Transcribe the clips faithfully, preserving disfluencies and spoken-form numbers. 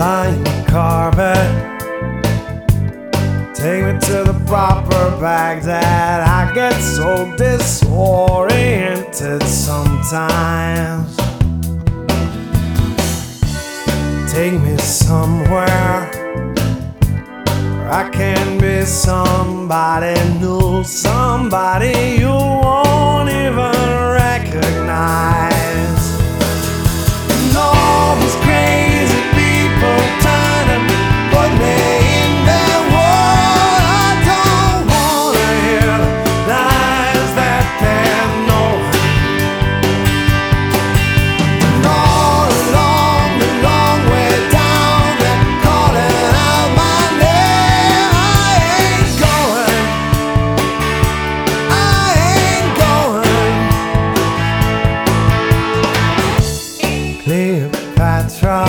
lie on the carpet, take me to the proper Baghdad. I get so disoriented sometimes. Take me somewhere where I can be somebody new, somebody you won't even recognize. And all these crazy people trying to put me in their world. I don't wanna hear the lies that they know. And all along the long way down, they're calling out my name. I ain't going, I ain't going. Cleopatra,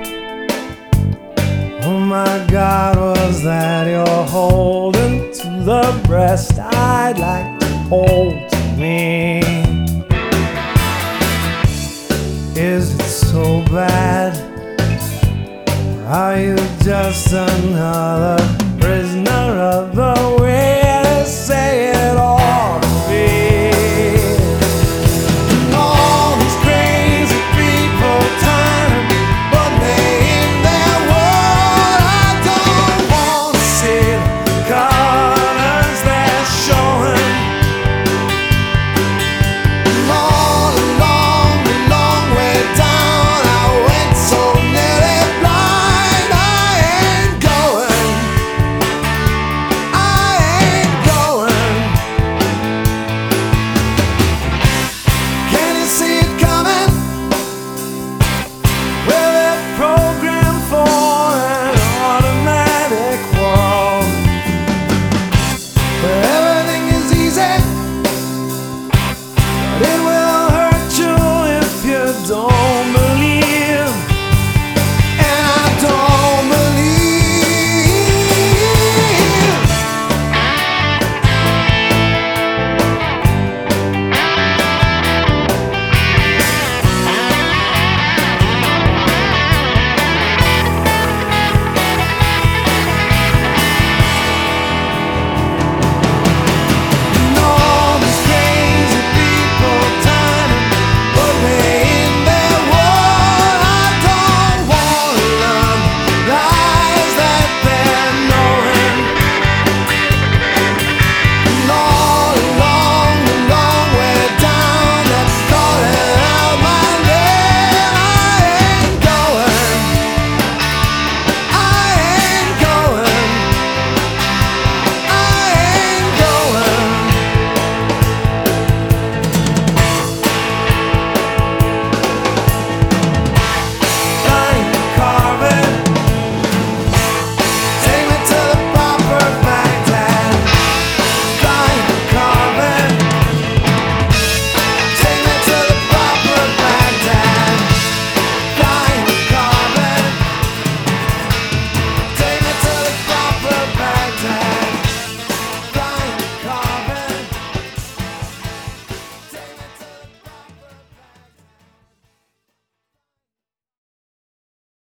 oh my God, was that you're holding to the breast I'd like to hold to me? Is it so bad? Or are you just another